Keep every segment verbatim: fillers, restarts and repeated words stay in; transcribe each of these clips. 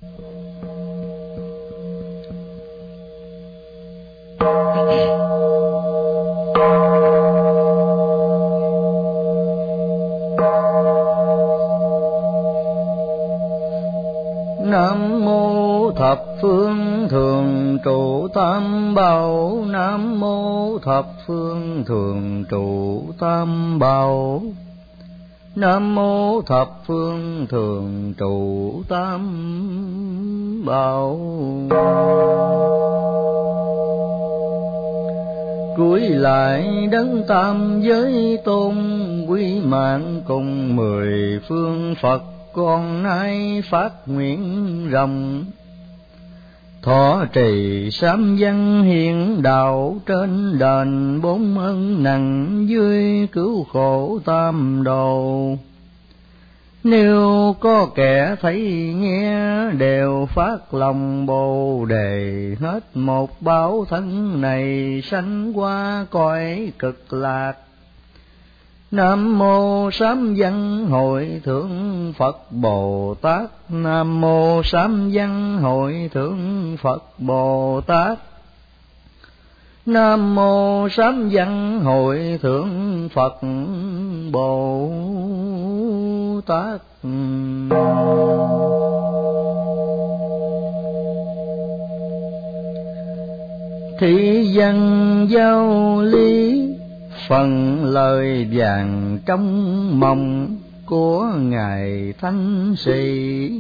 Nam mô thập phương thường trụ tam bảo. Nam mô thập phương thường trụ tam bảo. Nam mô thập phương thường trụ tam bảo. Cúi lại đấng tam giới tôn, quý mạng cùng mười phương Phật, con nay phát nguyện rộng. Thọ trì sám văn hiện đạo, trên đền bốn ân nặng, dưới cứu khổ tam đồ. Nếu có kẻ thấy nghe, đều phát lòng bồ đề, hết một báo thân này sanh qua cõi cực lạc. Nam mô Sám Văn Hội Thượng Phật Bồ Tát. Nam mô Sám Văn Hội Thượng Phật Bồ Tát. Nam mô Sám Văn Hội Thượng Phật Bồ Tát. Thị dân giao lý, phần lời vàng trong mộng của ngài thánh sĩ.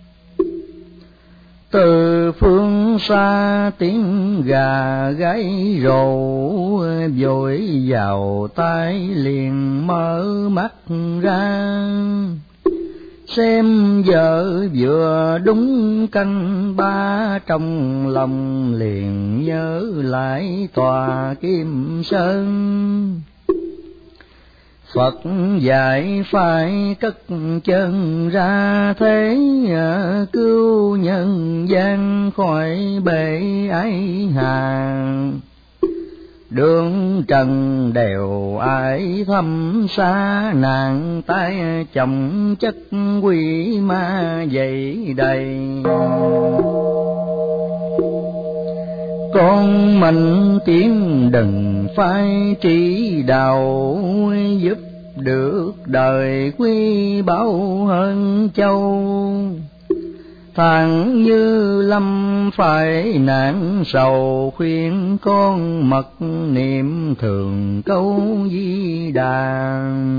Từ phương xa tiếng gà gáy rồ, vội vào tai liền mở mắt ra. Xem giờ vừa đúng canh ba, trong lòng liền nhớ lại tòa Kim Sơn. Phật dạy phải cất chân ra thế, cứu nhân gian khỏi bể ái hà. Đường trần đều ai thăm xa, nàng tay chồng chất quỷ ma dậy đầy. Con mình tiếng đừng phai trí đạo, giúp được đời quý báu hơn châu. Thằng Như Lâm phải nạn sầu, khuyên con mật niệm thường câu Di Đà.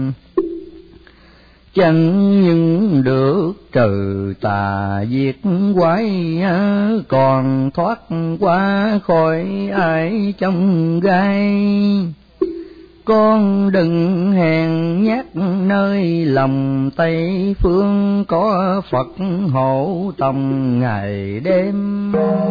Chẳng những được trừ tà diệt quái, còn thoát qua khỏi ai trong gai. Con đừng hèn nhát nơi lòng Tây phương, có Phật hộ tòng ngày đêm.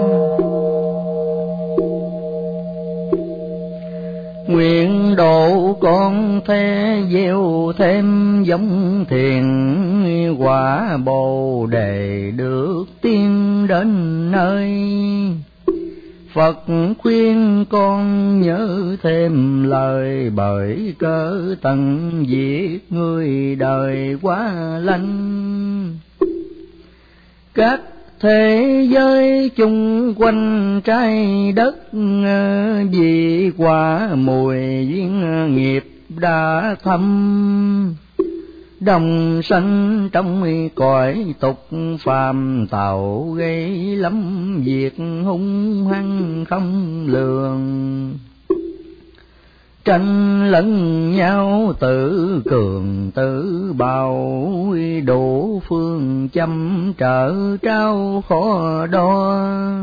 Nguyện độ con thế gieo thêm giống thiền, quả bồ đề được tiên đến nơi. Phật khuyên con nhớ thêm lời, bởi cớ tận diệt người đời quá lanh. Các thế giới chung quanh trái đất, vì quả mùi duyên nghiệp đã thâm. Đồng sanh trong cõi tục phàm, tạo gây lắm việc hung hăng không lường. Tranh lẫn nhau tự cường tự bào, đủ phương châm trở trao khó đo.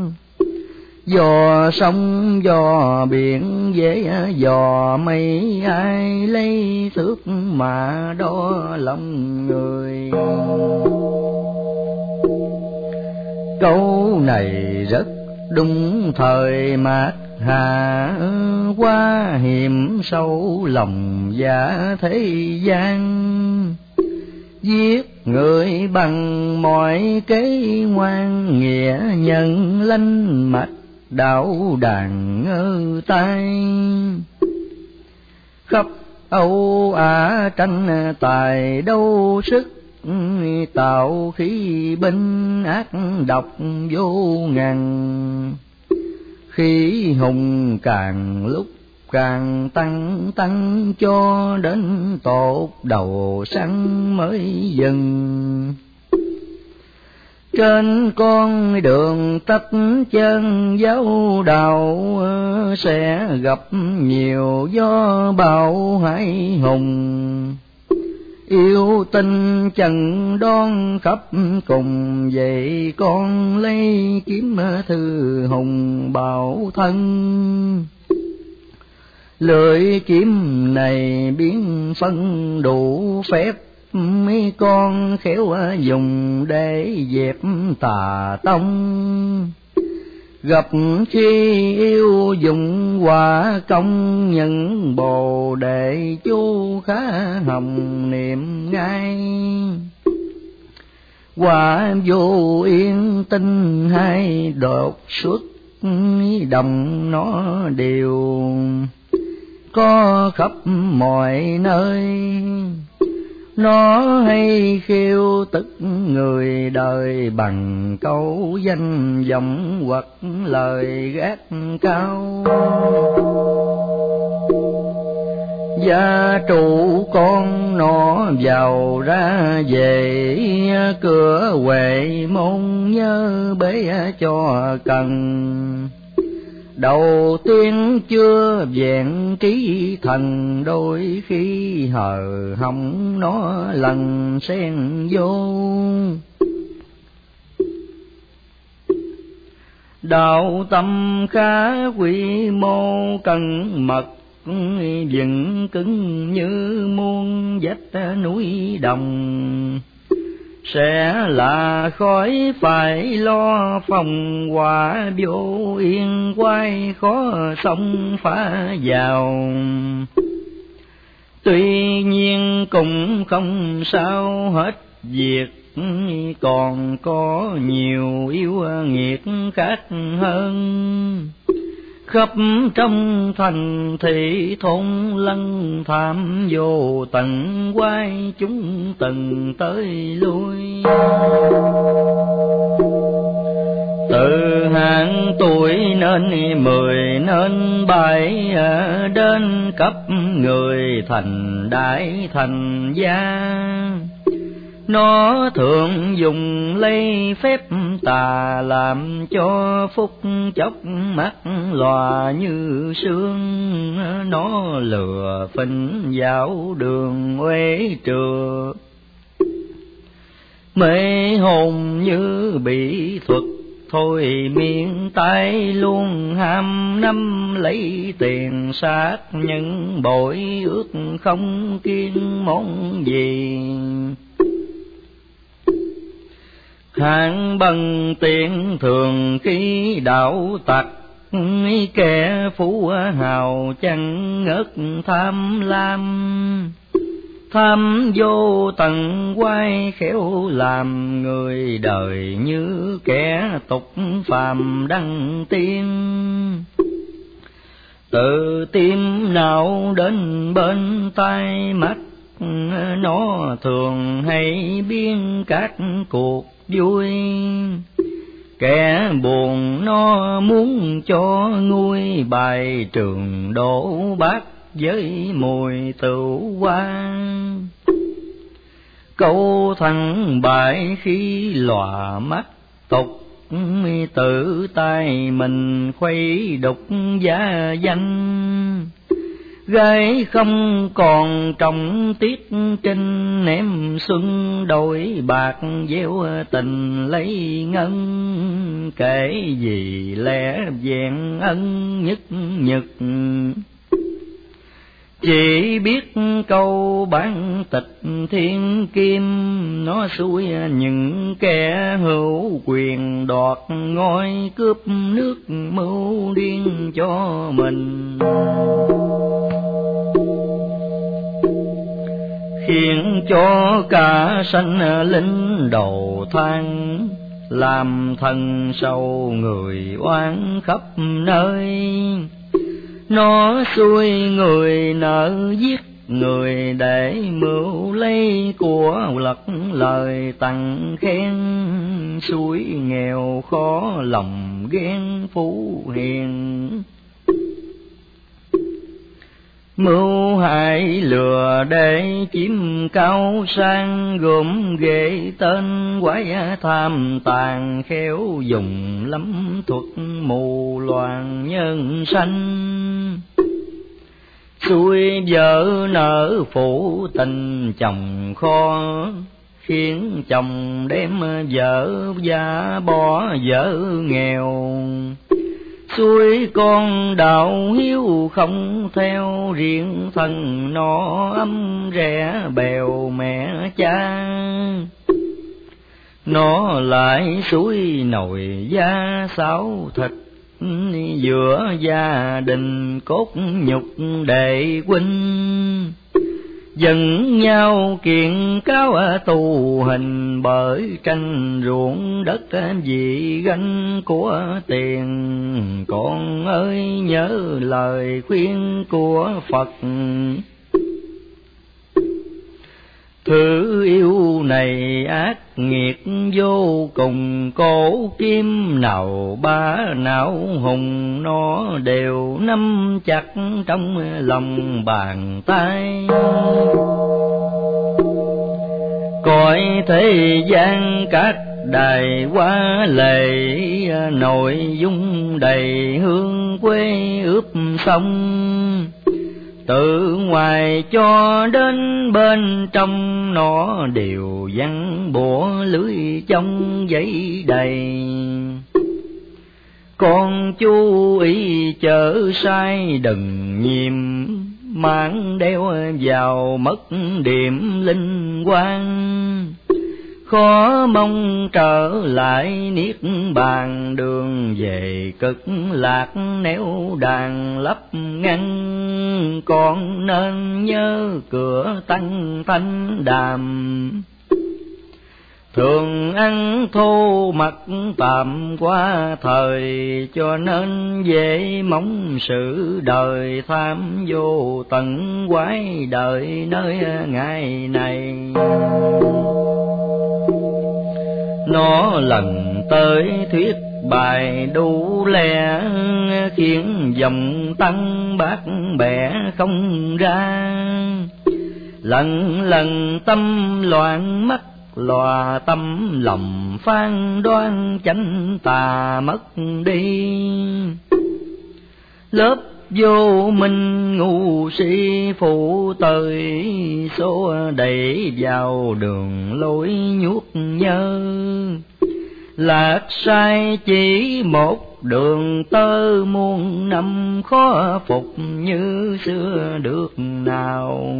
Dò sông dò biển dễ dò mây, ai lấy thước mà đo lòng người. Câu này rất đúng thời mạt hà, qua hiểm sâu lòng dạ thế gian. Giết người bằng mọi kế ngoan, nghĩa nhân lanh mạch đạo đàn ngơ tay. Khắp Âu Á tranh tài đấu sức, tạo khí binh ác độc vô ngàn. Khí hùng càng lúc càng tăng tăng cho đến tột đầu săn mới dừng. Trên con đường tách chân giáo đạo sẽ gặp nhiều gió bão hải hùng. Yêu tinh chẳng đón khắp cùng, vậy con lấy kiếm thư hùng bảo thân. Lưỡi kiếm này biến phân đủ phép, mấy con khéo dùng để dẹp tà tông. Gặp khi yêu dùng quả công, những bồ đề chú khá hồng niệm ngay. Quả vô yên tinh hai đột xuất, đồng nó đều có khắp mọi nơi. Nó hay khiêu tức người đời bằng câu danh vọng hoặc lời gác cao. Gia trụ con nó vào ra về, cửa Huệ môn nhớ bế cho cần. Đầu tiên chưa vẹn trí thần, đôi khi hờ họng nó lần xen vô. Đạo tâm khá quy mô cẩn mật, vững cứng như muôn vách núi đồng. Sẽ là khói phải lo phòng hỏa, vô yên quay khó sông phá vào. Tuy nhiên cũng không sao hết việc, còn có nhiều yêu nghiệt khác hơn. Khắp trong thành thị thôn lân tham vô tận, quay chúng từng tới lui. Từ hạng tuổi nên mười nên bảy, đến cấp người thành đại thành gia. Nó thường dùng lấy phép tà, làm cho phúc chốc mắt lòa như sương. Nó lừa phỉnh dạo đường uế trừa, mê hồn như bị thuật thôi miên tay luôn. Ham năm lấy tiền sát những bội ước, không kiên món gì. Hạng bằng tiền thường khi đạo tặc, kẻ phú hào chẳng ngớt tham lam. Tham vô tận quay khéo làm người đời, như kẻ tục phàm đăng tiên. Từ tim nào đến bên tai mắt, nó thường hay biên các cuộc vui. Kẻ buồn nó muốn cho nguôi, bài trường đổ bát với mùi tửu hoa. Câu thằng bại khi lòa mắt tục, tự tay mình khuấy đục giá danh. Gái không còn trọng tiết trinh, ném xuân đổi bạc gieo tình lấy ngân. Kể gì lẽ vẹn ân nhất nhật, chỉ biết câu bản tịch thiên kim. Nó xui những kẻ hữu quyền đoạt ngôi, cướp nước mưu điên cho mình. Khiến cho cả sanh linh đầu thang, làm thần sâu người oán khắp nơi. Nó xui người nợ giết người để mưu lấy của lật lời tặng khen, suối nghèo khó lòng ghen phú hiền. Mưu hại lừa để chiếm cao sang, gồm ghê tên quái tham tàn, khéo dùng lắm thuật mù loạn nhân sanh. Xuôi vợ nợ phụ tình chồng khó, khiến chồng đem vợ gia bỏ vợ nghèo. Xuôi con đạo hiếu không theo, riêng thân nó ấm rẻ bèo mẹ cha. Nó lại suối nồi da xáo thịt, giữa gia đình cốt nhục đệ huynh. Dần nhau kiện cáo tù hình, bởi tranh ruộng đất vì ganh của tiền. Con ơi nhớ lời khuyên của Phật, thứ yêu này ác nghiệt vô cùng. Cổ kim nào bá não hùng, nó đều nắm chặt trong lòng bàn tay. Cõi thế gian các đài hoa lệ, nội dung đầy hương quê ướp sông. Từ ngoài cho đến bên trong, nó đều văng bủa lưới trong giấy đầy. Con chú ý chớ sai đừng nhiễm, mang đeo vào mất điểm linh quang. Khó mong trở lại niết bàn, đường về cực lạc nếu đàn lấp ngăn. Con nên nhớ cửa tăng thanh đàm, thường ăn thô mặc tạm qua thời. Cho nên dễ mong sự đời, tham vô tận quái đời nơi ngày này. Nó lần tới thuyết bài đủ lẽ, khiến dòng tăng bát bẻ không ra. Lần lần tâm loạn mắt lòa, tâm lòng phán đoan chánh tà mất đi. Lớp vô minh ngu si phụ tới, số đẩy vào đường lối nhuốc nhơ. Lạc sai chỉ một đường tơ, muôn năm khó phục như xưa được nào.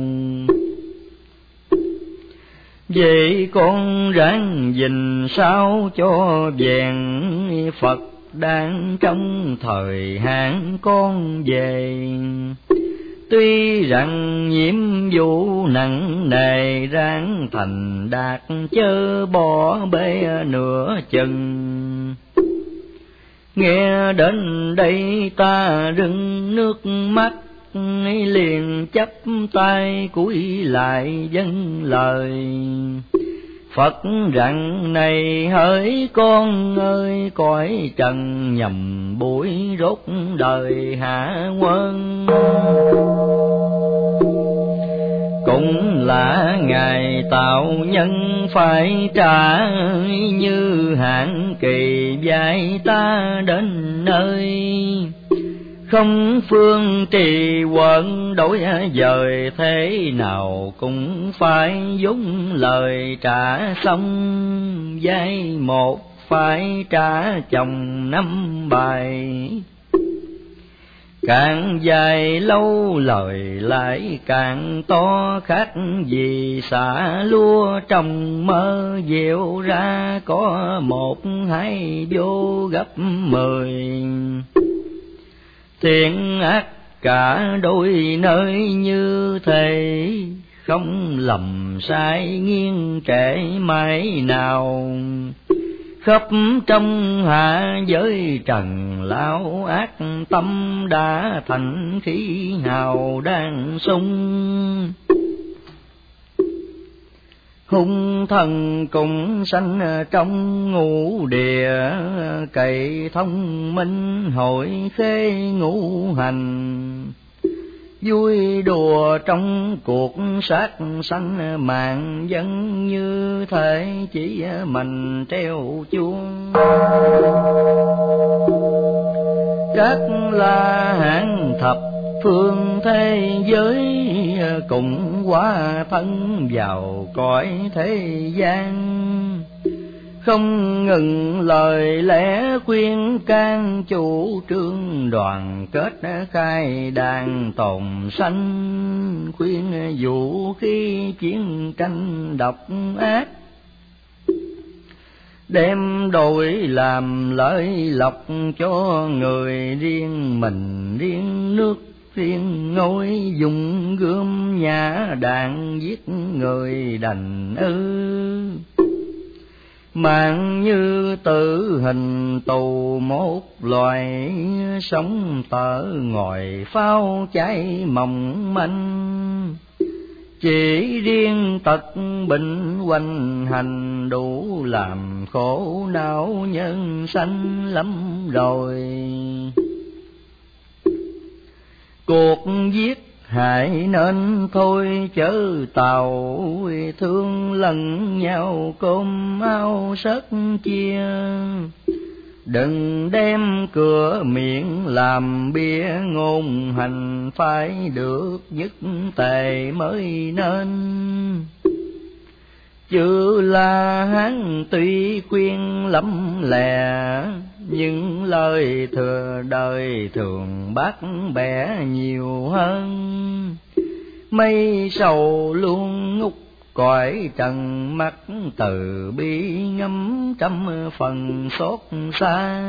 Vậy con ráng gìn sao cho vẹn, Phật đang trong thời hạn con về. Tuy rằng nhiệm vụ nặng nề, ráng thành đạt chớ bỏ bê nửa chừng. Nghe đến đây ta rưng nước mắt, liền chắp tay cúi lại dâng lời. Phật rằng này hỡi con ơi, cõi trần nhầm bụi rốt đời hạ quân. Cũng là Ngài tạo nhân phải trả, như hạn kỳ dạy ta đến nơi. Không phương trì quận đổi dời, thế nào cũng phải vốn lời trả xong. Giai một phải trả chồng năm bài, càng dài lâu lời lại càng to. Khác gì xả lúa trong mơ, diệu ra có một hai vô gấp mười. Thiện ác cả đôi nơi như thế, không lầm sai nghiêng trễ mãi nào. khắp trong hạ giới trần lão ác tâm đã thành khí hào đang sung. Hung thần cùng sanh trong ngũ địa, cậy thông minh hội khê ngũ hành. Vui đùa trong cuộc sát sanh, mạng dân như thể chỉ mình treo chuông. Các la hán thập phương thế giới, cùng hóa thân vào cõi thế gian. Không ngừng lời lẽ khuyên can, chủ trương đoàn kết khai đàn tồn sanh. Khuyên dụ khi chiến tranh độc ác, đem đổi làm lợi lộc cho người riêng mình, riêng nước riêng ngôi. Dùng gươm nhã đạn giết người đành ư, mạng như tử hình tù một loài. Sống tở ngồi pháo cháy mỏng manh, chỉ riêng tật bệnh hoành hành. Đủ làm khổ não nhân sanh lắm rồi. Cuộc giết hại nên thôi chớ tàu, thương lẫn nhau cơm áo sớt chia. Đừng đem cửa miệng làm bia ngôn hành, phải được nhất tề mới nên. Chữ La Hán tuy khuyên lắm lè, những lời thừa đời thường bác bẻ nhiều hơn. Mây sầu luôn ngút cõi trần, mắt từ bi ngắm trăm phần xót xa.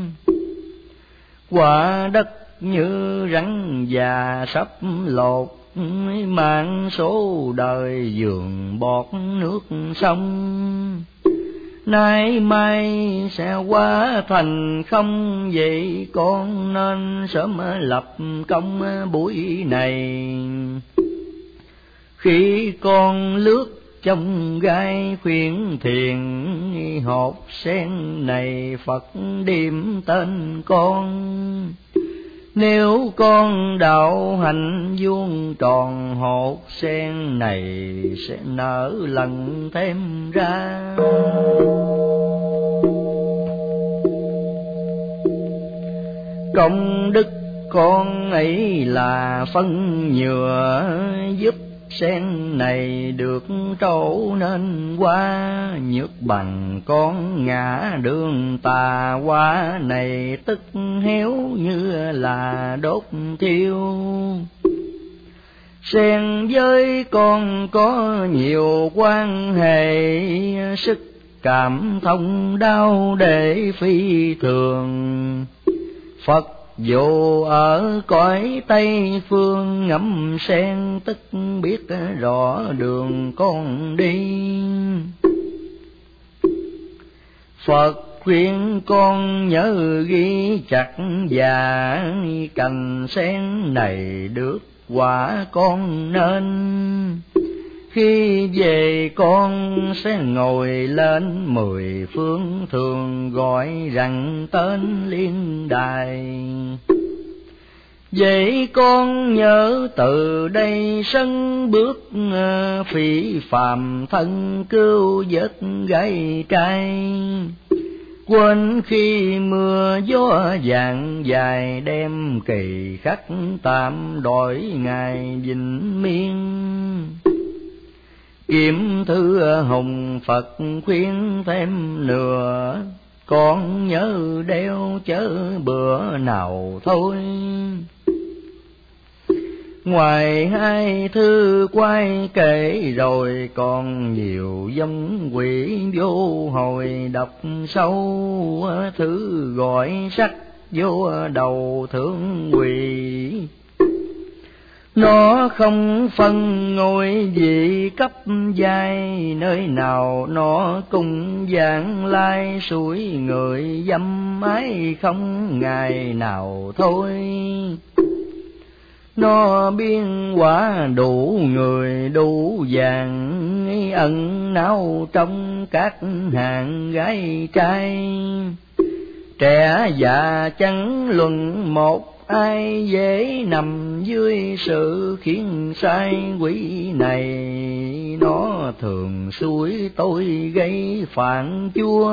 Quả đất như rắn già sắp lột, mạng số đời dường bọt nước sông. Nay mai sẽ hóa thành không, vậy con nên sớm lập công buổi này. Khi con lướt trong gai khuyên thiền, hộp sen này Phật điểm tên con. Nếu con đạo hành vuông tròn, hột sen này sẽ nở lần thêm ra. Công đức con ấy là phân nhựa, giúp sen này được trổ nên qua. Nhược bằng con ngã đường tà qua này, tức héo như là đốt thiêu. Sen với con có nhiều quan hệ, sức cảm thông đau để phi thường. Phật dù ở cõi Tây phương, ngắm sen tức biết rõ đường con đi. Phật khuyên con nhớ ghi chặt và cành sen này được quả con nên. Khi về con sẽ ngồi lên mười phương, thường gọi rằng tên liên đài. Vậy con nhớ từ đây sân bước, phỉ phàm thân cứu vớt gái trai. Quên khi mưa gió vàng dài, đem kỳ khắc tạm đổi ngày vĩnh miên. Kiếm thư hùng Phật khuyên thêm nửa, con nhớ đeo chớ bữa nào thôi. Ngoài hai thư quay kể rồi, còn nhiều giống quỷ vô hồi độc sâu. Thứ gọi sắc vô đầu thương quỷ, Nó không phân ngôi vị cấp giai, nơi nào nó cũng vãng lai suối người dâm ái không ngày nào thôi. Nó biên quả đủ người đủ vàng, ẩn náu trong các hàng gái trai. Trẻ già chẳng luận một ai, dễ nằm dưới sự khiến sai quỷ này. Nó thường xúi tôi gây phản chúa,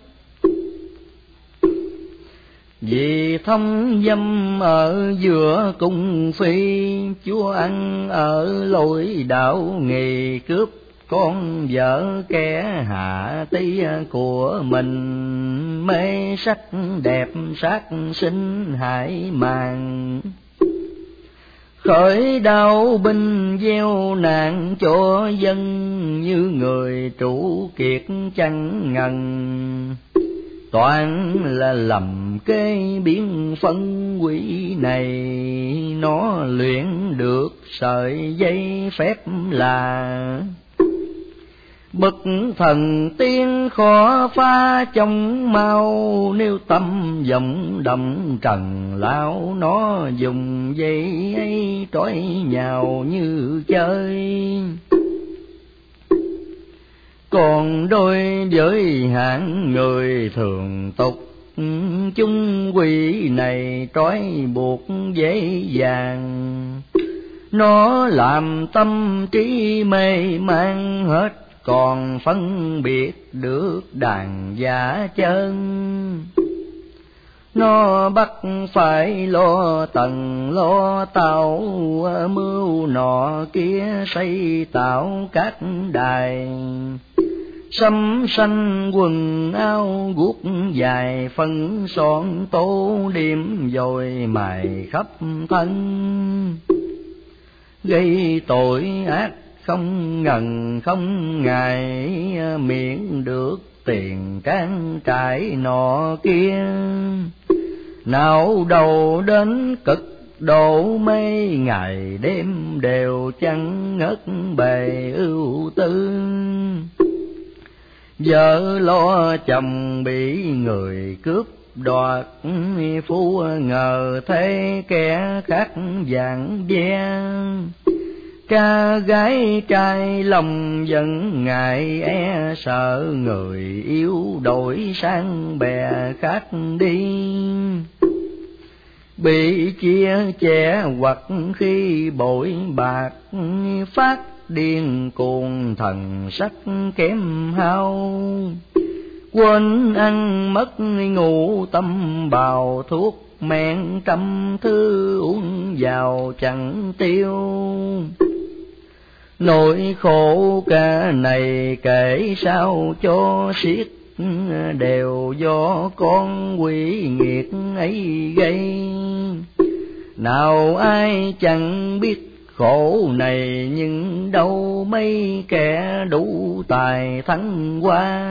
vì thông dâm ở giữa cung phi. Chúa ăn ở lối đạo nghề, cướp con vợ kẻ hạ tí của mình. Mê sắc đẹp sát sinh hại màng, khởi đau binh gieo nạn cho dân. Như người trụ kiệt chẳng ngần, toàn là lầm kế biến phân quỷ này. Nó luyện được sợi dây phép là, bậc thần tiên khó phá trong mau. Nếu tâm vọng động trần lão, nó dùng dây ấy trói nhào như chơi. Còn đôi với hạng người thường tục, chung quỷ này trói buộc dễ dàng. Nó làm tâm trí mê man hết, còn phân biệt được đàn giả chân. Nó bắt phải lo tầng lo tàu, mưu nọ kia xây tạo các đài. Sắm xanh quần áo guốc dài, phân son tô điểm rồi mài khắp thân. Gây tội ác không ngần không ngày, miễn được tiền cán trải nọ kia. Nào đầu đến cực độ mê, ngày đêm đều chẳng ngớt bề ưu tư. Vợ lo chồng bị người cướp đoạt, phu ngờ thế kẻ khác vàng ve. Ca gái trai lòng giận ngại, e sợ người yêu đổi sang bè khác đi. Bị chia chẻ hoặc khi bội bạc, phát điên cuồng thần sắc kém hao. Quên ăn mất ngủ tâm bào, thuốc men trăm thứ uống vào chẳng tiêu. Nỗi khổ cả này kể sao cho xiết, đều do con quỷ nghiệt ấy gây. Nào ai chẳng biết khổ này, nhưng đâu mấy kẻ đủ tài thắng qua.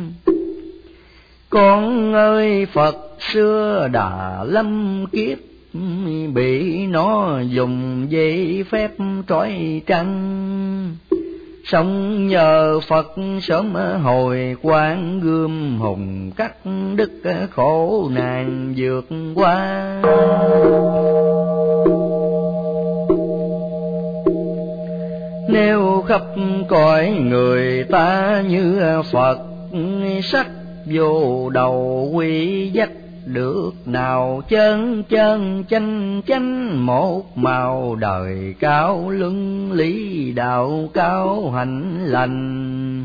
Con ơi Phật xưa đã lâm kiếp, bị nó dùng dây phép trói trăng. Sống nhờ Phật sớm hồi quang, gươm hùng cắt đứt khổ nạn vượt qua. Nếu khắp cõi người ta như Phật, sắc vô đầu quy dắt được nào. Chân chân chanh chanh một màu, đời cao luân lý đạo cao hạnh lành.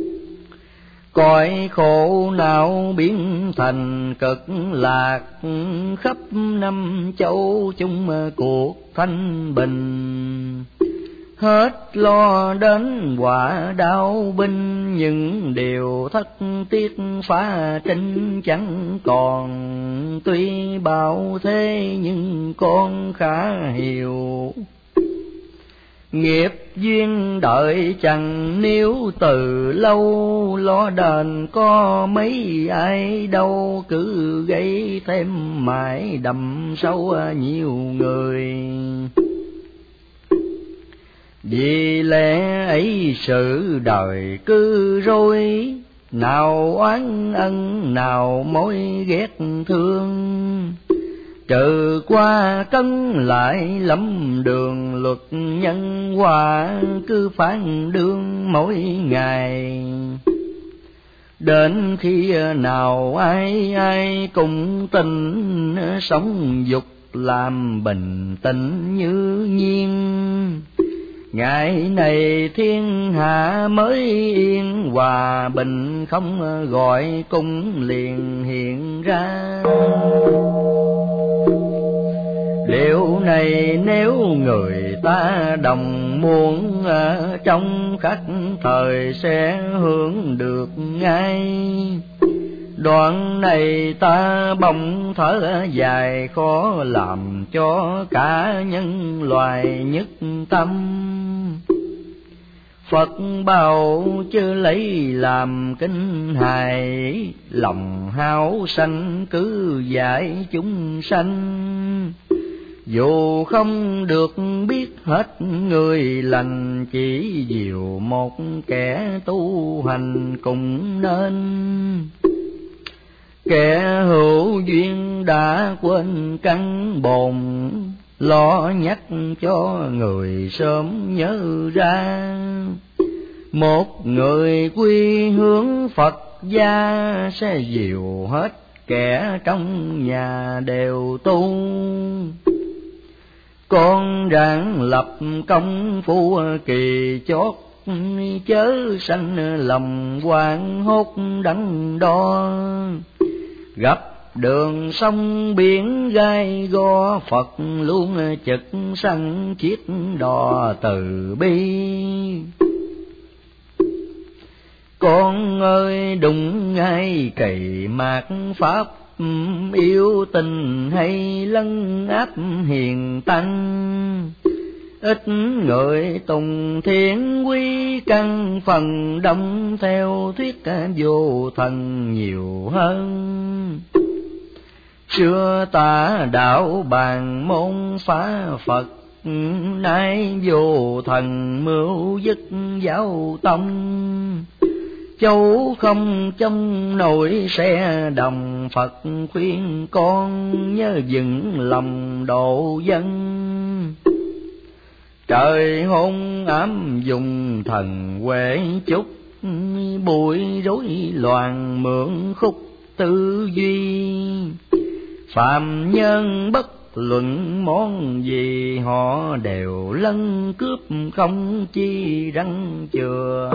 Cõi khổ não biến thành cực lạc, khắp năm châu chung cuộc thanh bình. Hết lo đến quả đau binh, những điều thất tiếc phá trinh chẳng còn. Tuy bảo thế nhưng con khá hiểu, nghiệp duyên đợi chẳng níu từ lâu. Lo đền có mấy ai đâu, cứ gây thêm mãi đậm sâu nhiều người. Vì lẽ ấy sự đời cứ rối, nào oán ân nào mối ghét thương. Trừ qua cân lại lắm đường, luật nhân quả cứ phán đương mỗi ngày. Đến khi nào ai ai cùng tình, sống dục làm bình tĩnh như nhiên. Ngày này thiên hạ mới yên, hòa bình không gọi cung liền hiện ra. Điều này nếu người ta đồng muốn, trong khắc thời sẽ hưởng được ngay. Đoạn này ta bỗng thở dài, khó làm cho cả nhân loài nhất tâm. Phật bảo chớ lấy làm kinh hài, lòng háo sanh cứ dạy chúng sanh. Dù không được biết hết người lành, chỉ dìu một kẻ tu hành cùng nên. Kẻ hữu duyên đã quên căn bồn, lo nhắc cho người sớm nhớ ra. Một người quy hướng Phật gia, sẽ dìu hết kẻ trong nhà đều tu. Con ráng lập công phu kỳ chót, chớ sanh lòng hoang hốt đắn đo. Gặp đường sông biển gai go, Phật luôn chực săn chiếc đò từ bi. Con ơi đụng ngay kỳ mạt pháp, yêu tình hay lấn áp hiền tăng. Ít người tùng thiện quy căn, phần đông theo thuyết vô thần nhiều hơn. Xưa ta đạo bàn môn phá Phật, nay vô thần mưu dứt giáo tâm. Châu không trong nổi xe đồng, Phật khuyên con nhớ vững lòng độ dân. Trời hôn ám dùng thần huệ chúc, bụi rối loạn mượn khúc tư duy. Phạm nhân bất luận món gì, họ đều lân cướp không chi răng chừa.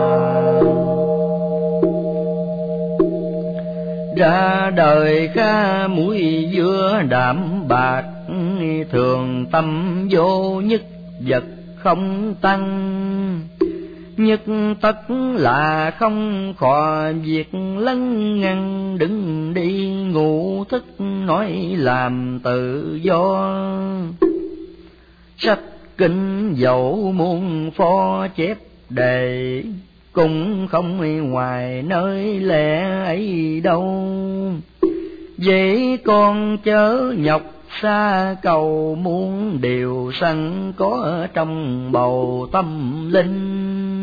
Ra đời kha mũi dưa đạm bạc, thường tâm vô nhất vật không tăng. Nhất tất là không khò việc lấn ngăn, đứng đi ngủ thức nói làm tự do. Sách kinh dẫu muôn pho chép đề, cũng không ngoài nơi lẽ ấy đâu. Vậy con chớ nhọc xa cầu, muốn điều sanh có trong bầu tâm linh.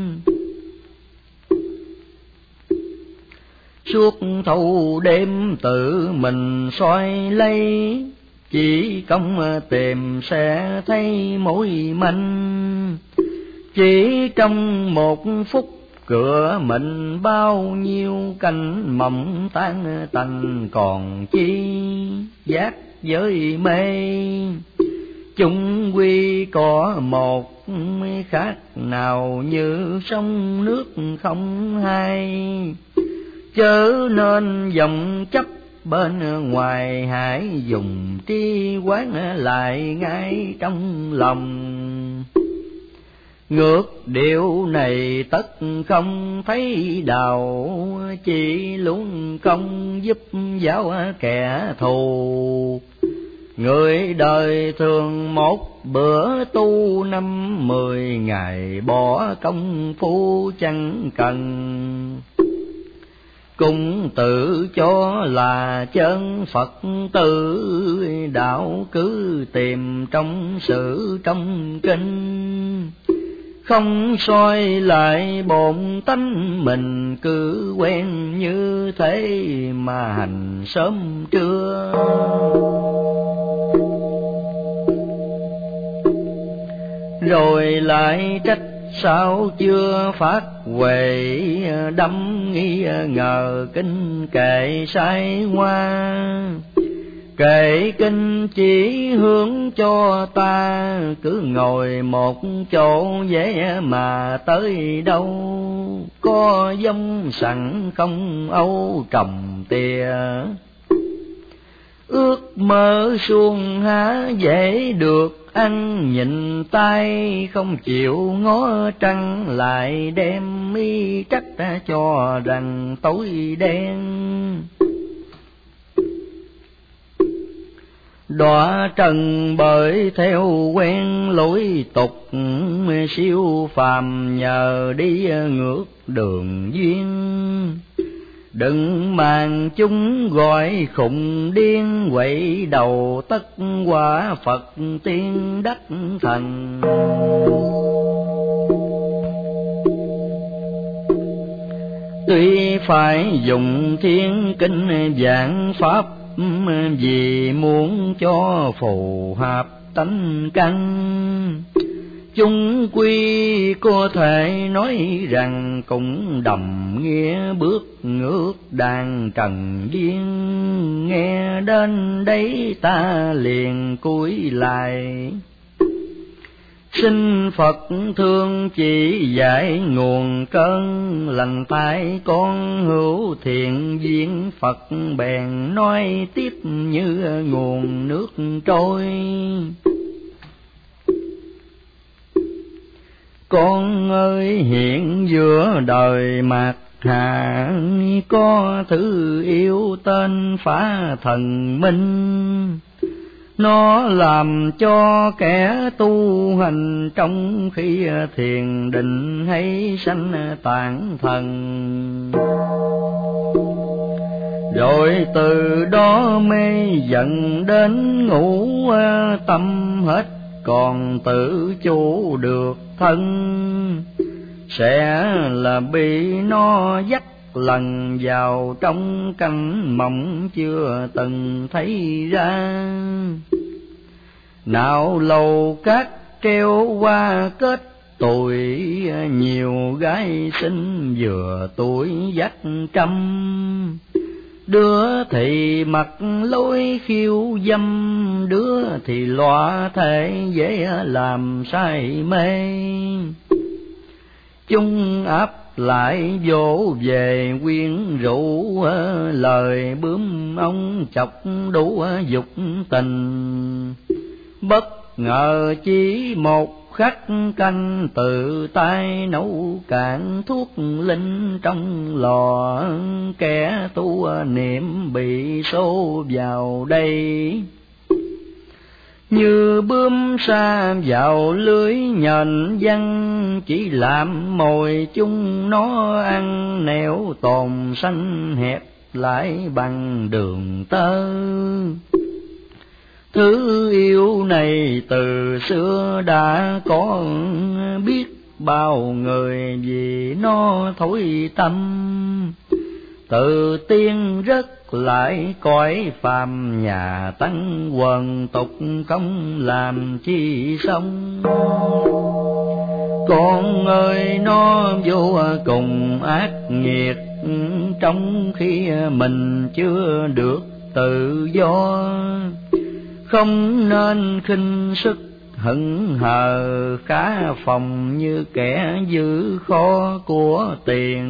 Suốt thâu đêm tự mình soi lấy, chỉ công tìm sẽ thấy mối manh. Chỉ trong một phút cửa mình bao nhiêu canh mộng tan tành, còn chi giác với mê. Chung quy có một khác nào, như sông nước không hai. Chớ nên vọng chấp bên ngoài, hãy dùng tri quán lại ngay trong lòng. Ngược điều này tất không thấy đầu, chỉ luôn công giúp giáo kẻ thù. Người đời thường một bữa tu năm mười ngày, bỏ công phu chẳng cần. Cũng tự cho là chân Phật tử, đạo cứ tìm trong sự trong kinh. không soi lại bổn tánh mình, cứ quen như thế mà hành sớm trưa. Rồi lại trách sao chưa phát huệ, đâm nghi ngờ kinh kệ sai hoa. Kệ kinh chỉ hướng cho ta, cứ ngồi một chỗ dễ mà tới đâu. Có giống sẵn không âu trồng tìa, ước mơ suông há dễ được ăn. Nhìn tay không chịu ngó trăng, lại đem mi trách cho rằng tối đen. Đọa trần bởi theo quen lối tục, siêu phàm nhờ đi ngược đường duyên. Đừng màng chúng gọi khùng điên, quậy đầu tất quả Phật tiên đắc thành. Tuy phải dùng thiên kinh giảng pháp, vì muốn cho phù hợp tánh căn. Chung quy có thể nói rằng cũng đồng nghĩa bước ngược đàn trần điên. Nghe đến đây ta liền cúi lại, xin Phật thương chỉ dạy nguồn cơn. Lành tai con hữu thiện duyên, Phật bèn nói tiếp như nguồn nước trôi. Con ơi hiện giữa đời mạt hạ, có thứ yêu tên phá thần minh. Nó làm cho kẻ tu hành trong khi thiền định hay sanh tạng thần. Rồi từ đó mê dần đến ngủ tâm hết, còn tự chủ được thân. Sẽ là bị nó dắt lần vào trong căn mộng chưa từng thấy ra. Nào lầu cát treo qua kết tuổi, nhiều gái xinh vừa tuổi dắt trăm. Đứa thì mặc lối khiêu dâm, đứa thì lọa thể dễ làm say mê. Chung áp lại vỗ về quyến rũ, lời bướm ông chọc đủ dục tình. Bất ngờ chỉ một khắc canh, tự tay nấu cạn thuốc linh trong lò. Kẻ tu niệm bị xô vào đây, như bướm sa vào lưới nhện văng. Chỉ làm mồi chung nó ăn, nẻo tồn xanh hẹp lại bằng đường tơ. Thứ yêu này từ xưa đã có, biết bao người vì nó thối tâm. Từ tiên rất lại cõi phàm, nhà tăng quần tục không làm chi xong. Con ơi nó vô cùng ác nghiệt, trong khi mình chưa được tự do. Không nên khinh sức hững hờ, khá phòng như kẻ giữ kho của tiền.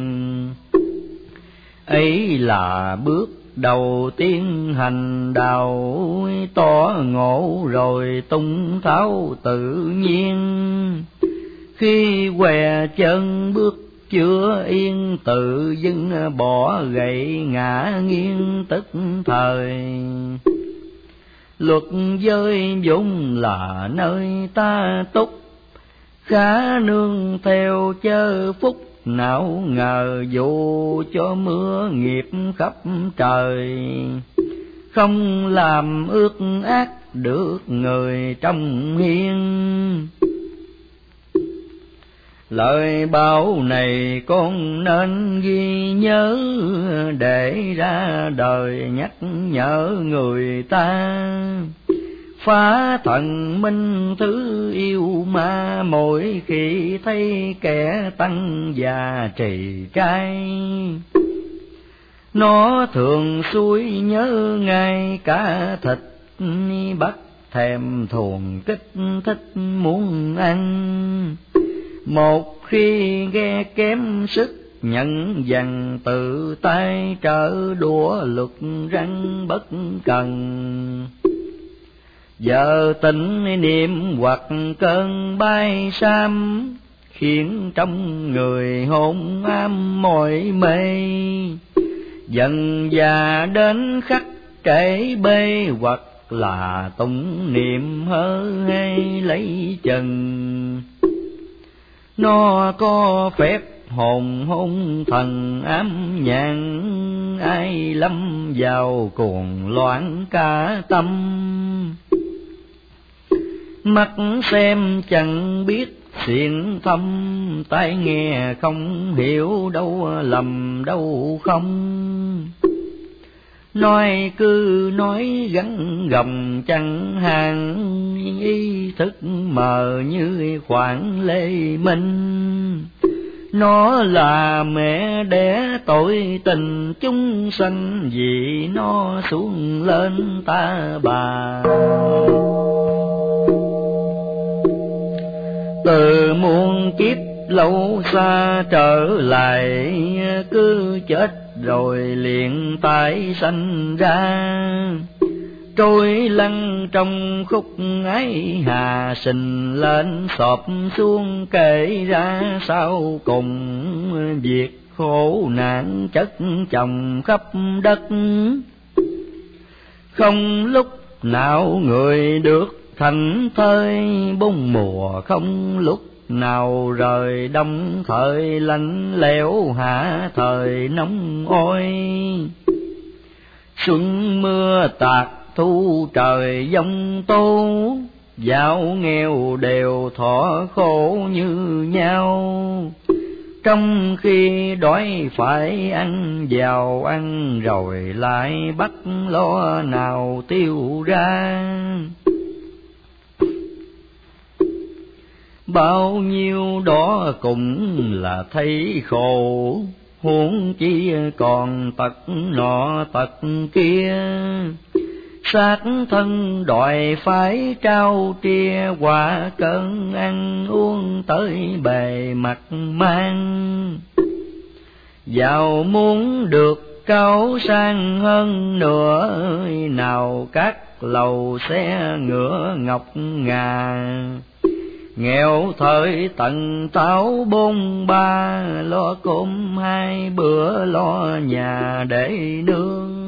Ấy là bước đầu tiên hành đạo, tỏ ngộ rồi tung tháo tự nhiên. Khi què chân bước chưa yên, tự dưng bỏ gậy ngã nghiêng tức thời. Luật giới vốn là nơi ta túc, khá nương theo chớ phúc. Nào ngờ dù cho mưa nghiệp khắp trời, không làm ước ác được người trong hiên. Lời báo này con nên ghi nhớ, để ra đời nhắc nhở người ta. Phá thần minh thứ yêu ma, mỗi khi thấy kẻ tăng già trì trai. Nó thường xui nhớ ngay cả thịt, bắt thèm thuồng kích thích muốn ăn. Một khi ghe kém sức nhận dần, tự tay trở đũa luật răng bất cần. Giờ tỉnh niệm hoặc cơn bay sam, khiến trong người hôn ám mỏi mê. Dần già đến khắc trễ bê, hoặc là tụng niệm hơ hay lấy chừng. Nó có phép hồn hung thần ám nhãn, ai lâm vào cuồng loạn cả tâm. Mắt xem chẳng biết xiển thâm, tai nghe không hiểu đâu lầm đâu không. Nói cứ nói gắn gồng chẳng hàng, ý thức mờ như khoảng lê minh. Nó là mẹ đẻ tội tình chúng sanh, vì nó xuống lên ta bà. Từ muôn kiếp lâu xa trở lại, cứ chết rồi liền tái sanh ra. Trôi lăn trong khúc ái hà, sình lên xộp xuống kể ra sau cùng. Việc khổ nạn chất chồng khắp đất, không lúc nào người được thành thơi. Bốn mùa không lúc nào rời đông, thời lạnh lẽo hạ thời nóng oi. Xuân mưa tạt thu trời giông tố, giàu nghèo đều thọ khổ như nhau. Trong khi đói phải ăn giàu ăn, rồi lại bắt lo nào tiêu ra. Bao nhiêu đó cũng là thấy khổ, huống chi còn tật nọ tật kia. Xác thân đòi phải trao tria, quả cơn ăn uống tới bề mặt mang. Giàu muốn được cao sang hơn nữa, nào các lầu xe ngựa ngọc ngà. Nghèo thời tận táo bôn ba, lo cơm hai bữa lo nhà để nương.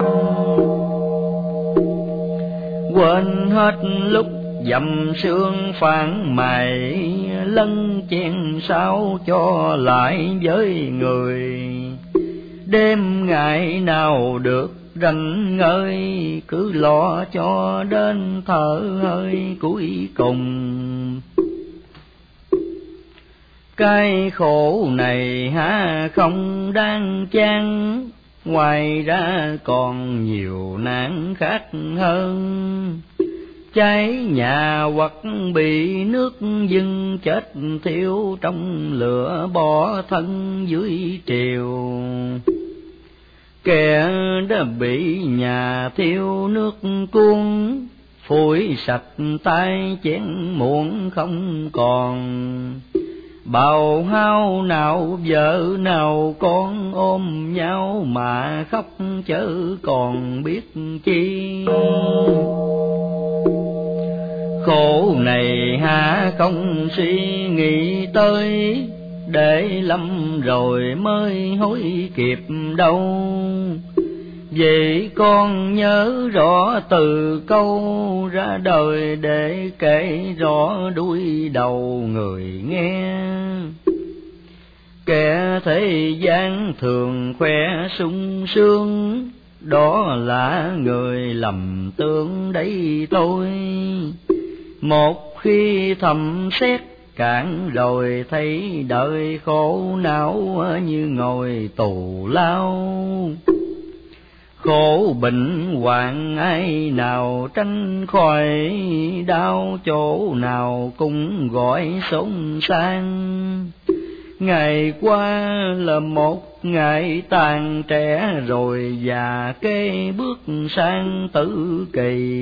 Quên hết lúc dầm sương phản mày, lân chen sao cho lại với người. Đêm ngày nào được rảnh ngơi, cứ lo cho đến thở hơi cuối cùng. Cái khổ này há không đáng chăng, ngoài ra còn nhiều nạn khác hơn. Cháy nhà hoặc bị nước dâng, chết thiêu trong lửa bỏ thân dưới triều. Kẻ đã bị nhà thiêu nước cuốn, phủi sạch tay chén muỗng không còn. Bào hao nào vợ nào con ôm nhau mà khóc chớ còn biết chi. Khổ này há không suy nghĩ tới, để lâm rồi mới hối kịp đâu. Vậy con nhớ rõ từ câu ra đời, để kể rõ đuôi đầu người nghe. Kẻ thế gian thường khoe sung sướng, đó là người lầm tưởng đấy thôi. Một khi thầm xét cạn rồi thấy đời khổ não như ngồi tù lao. Khổ bệnh hoạn ai nào tránh khỏi đau, chỗ nào cũng gọi sống sang. Ngày qua là một ngày tàn trẻ, rồi già kế bước sang tử kỳ.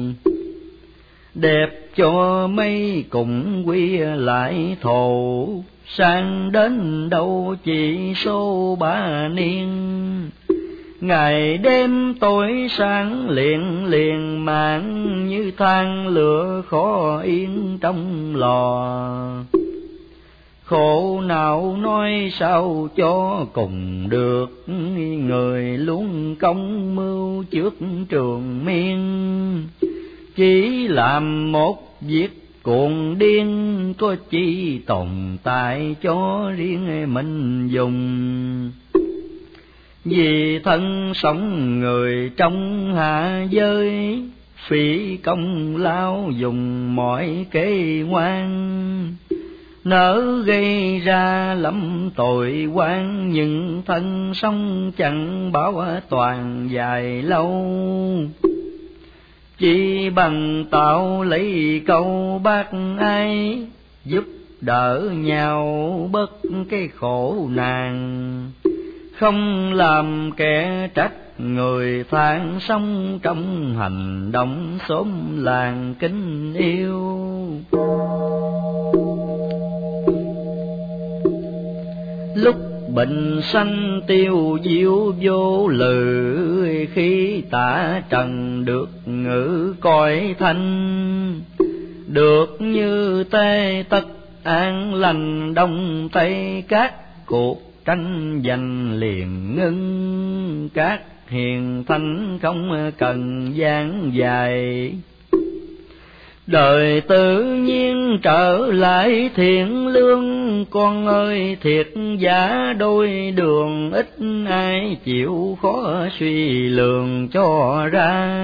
Đẹp cho mấy cùng quy lại thổ, sang đến đâu chỉ số ba niên. Ngày đêm tối sáng liền liền mạng, như than lửa khó yên trong lò. Khổ não nói sao cho cùng được, người luôn công mưu trước trường miên. Chỉ làm một việc cuồng điên, có chi tồn tại cho riêng mình dùng. Vì thân sống người trong hạ giới, phí công lao dùng mọi kế ngoan. Nỡ gây ra lắm tội oan, nhưng thân sống chẳng bảo toàn dài lâu. Chỉ bằng tạo lấy câu bác ai, giúp đỡ nhau bớt cái khổ nạn. Không làm kẻ trách người than, sống trong hành động xóm làng kính yêu. Lúc bệnh sanh tiêu diêu vô lự, khi tả trần được ngữ cõi thanh. Được như tê tất an lành, đông tây các cuộc tranh giành liền ngưng. Các hiền thánh không cần gian dài, đời tự nhiên trở lại thiện lương. Con ơi thiệt giả đôi đường, ít ai chịu khó suy lường cho ra.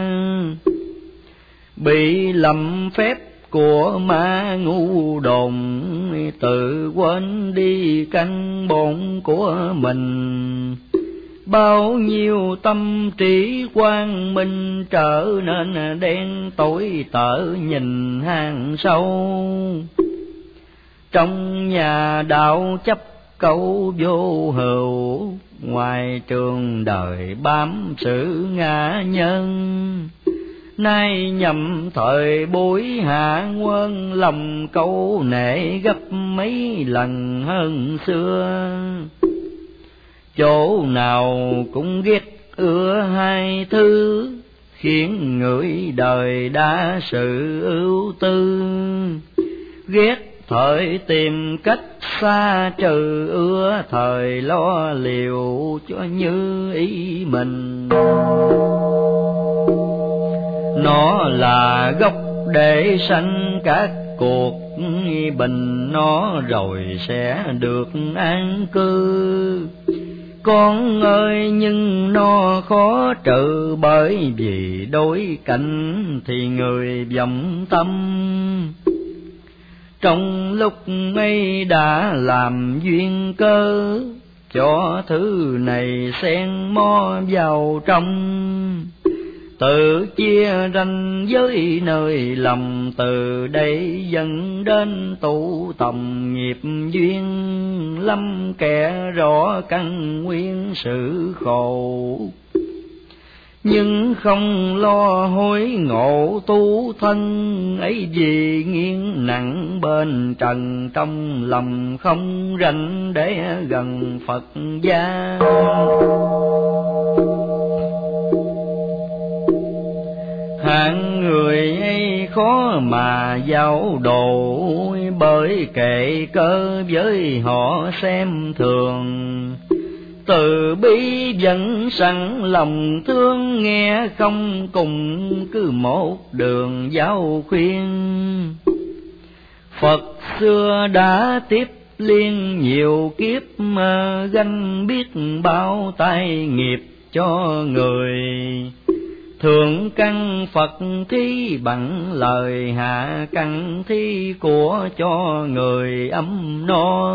Bị lầm phép của ma ngu đồn, tự quên đi căn bổn của mình. Bao nhiêu tâm trí quang minh, trở nên đen tối tở nhìn hang sâu. Trong nhà đạo chấp câu vô hữu, ngoài trường đời bám sự ngã nhân. Nay nhầm thời bối hạ quân, lòng câu nệ gấp mấy lần hơn xưa. Chỗ nào cũng ghét ưa hai thứ, khiến người đời đa sự ưu tư. Ghét thời tìm cách xa trừ, ưa thời lo liệu cho như ý mình. Nó là gốc để sanh các cuộc bình, nó rồi sẽ được an cư. Con ơi nhưng nó khó trừ, bởi vì đối cảnh thì người vọng tâm. Trong lúc ấy đã làm duyên cơ, cho thứ này xen mó vào trong. Tự chia ranh giới nơi lòng, từ đây dẫn đến tụ tầm nghiệp duyên. Lâm kẻ rõ căn nguyên sự khổ, nhưng không lo hối ngộ tu thân. Ấy vì nghiêng nặng bên trần, trong lòng không rảnh để gần Phật gia. Hạng người ấy khó mà giáo độ, bởi kệ cơ với họ xem thường. Từ bi vẫn sẵn lòng thương, nghe không cùng cứ một đường giáo khuyên. Phật xưa đã tiếp liên nhiều kiếp, mà gánh biết bao tai nghiệp cho người. Thượng căn Phật thí bằng lời, hạ căn thí của cho người âm no.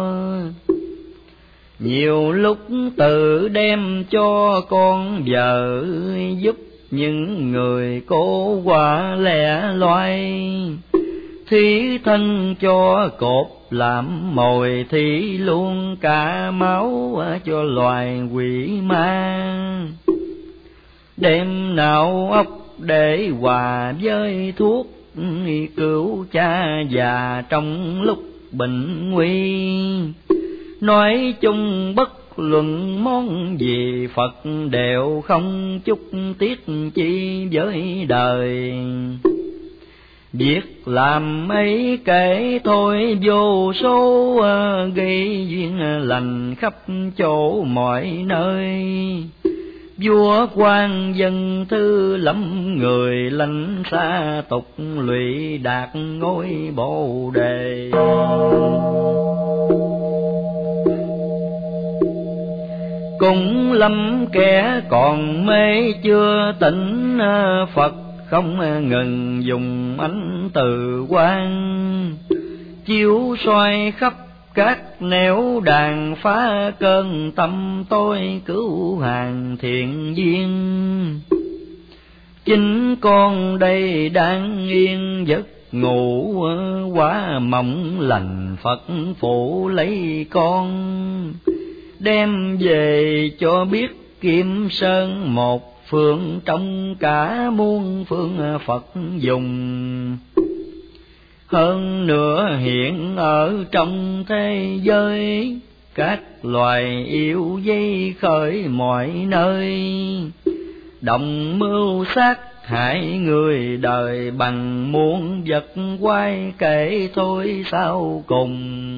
Nhiều lúc tự đem cho con vợ, giúp những người cô quả lẻ loay. Thí thân cho cột làm mồi, thí luôn cả máu cho loài quỷ ma. Đêm nào ốc để hòa với thuốc, cứu cha già trong lúc bệnh nguy. Nói chung bất luận món gì, Phật đều không chút tiếc chi với đời. Việc làm ấy kể thôi vô số, gây duyên lành khắp chỗ mọi nơi. Vua quan dân thư lắm người, lánh xa tục lụy đạt ngôi Bồ Đề. Cũng lắm kẻ còn mê chưa tỉnh, Phật không ngừng dùng ánh từ quang, chiếu soi khắp các nẻo đàn, phá cơn tâm tôi cứu hàng thiện duyên. Chính con đây đang yên giấc ngủ, quá mộng lành Phật phụ lấy con. Đem về cho biết Kim Sơn một phương, trong cả muôn phương Phật dùng. Hơn nữa hiện ở trong thế giới, các loài yêu dây khởi mọi nơi. Động mưu sát hại người đời, bằng muôn vật quay kể thôi sau cùng.